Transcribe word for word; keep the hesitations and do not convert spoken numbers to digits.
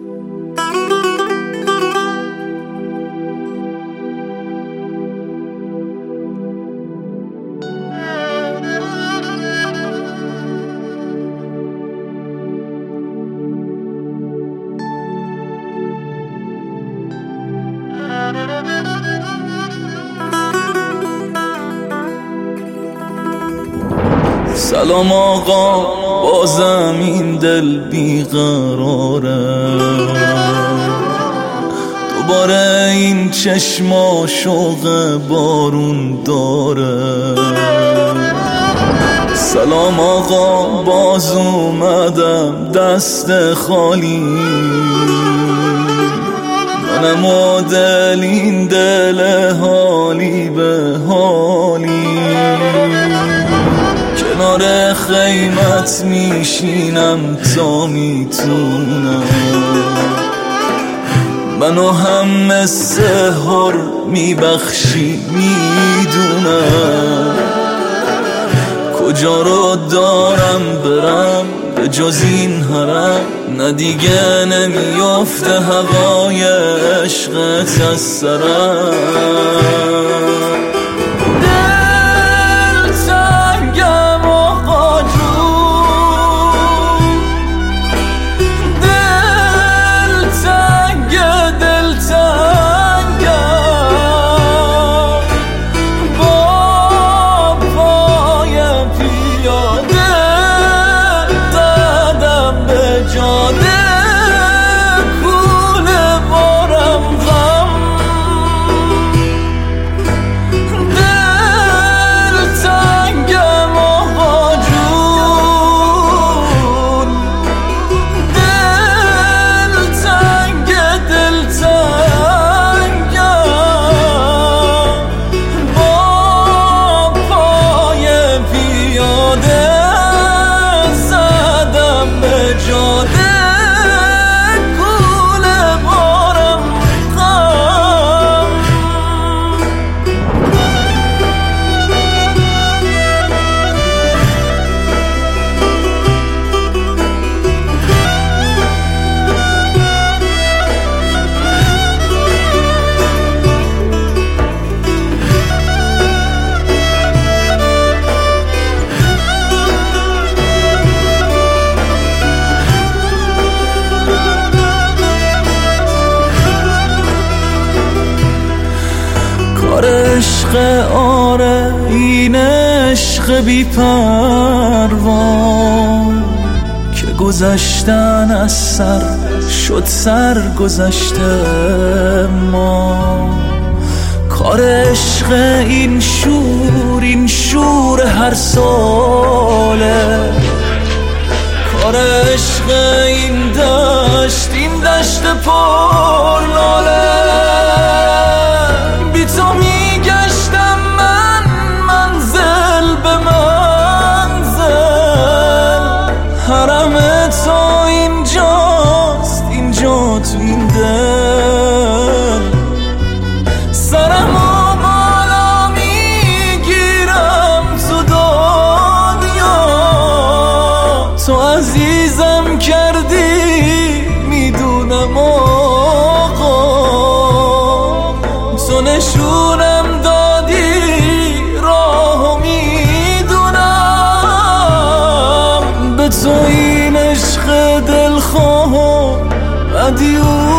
سلام آقا، بازم این دل بیقراره، دوباره این چشما شوق بارون داره. سلام آقا، باز اومدم دست خالی، منم و دل این دل حالی به حالی، کنار خیمت میشینم تا میتونم، منو هم مثل هر میبخشی میدونم، کجا رو دارم برم به جز این حرم، نه دیگه نمیافته هوای عشقت از سرم. عشق آره، این عشق بی پروا که گذشتن از سر شد سر گذشته ما، کار عشق این شور این شور هر ساله، کار عشق این دشت این دشت پر لاله، بی تو میگشتم من منزل به منزل، حرم تو اینجاست اینجا تو این دل، سرمو بالا میگیرم تو دنیا، تو عزیزم کردی میدونم آقا، تو نشونم دادی راهو میدونم، به تو این عشق دلخواه و دیو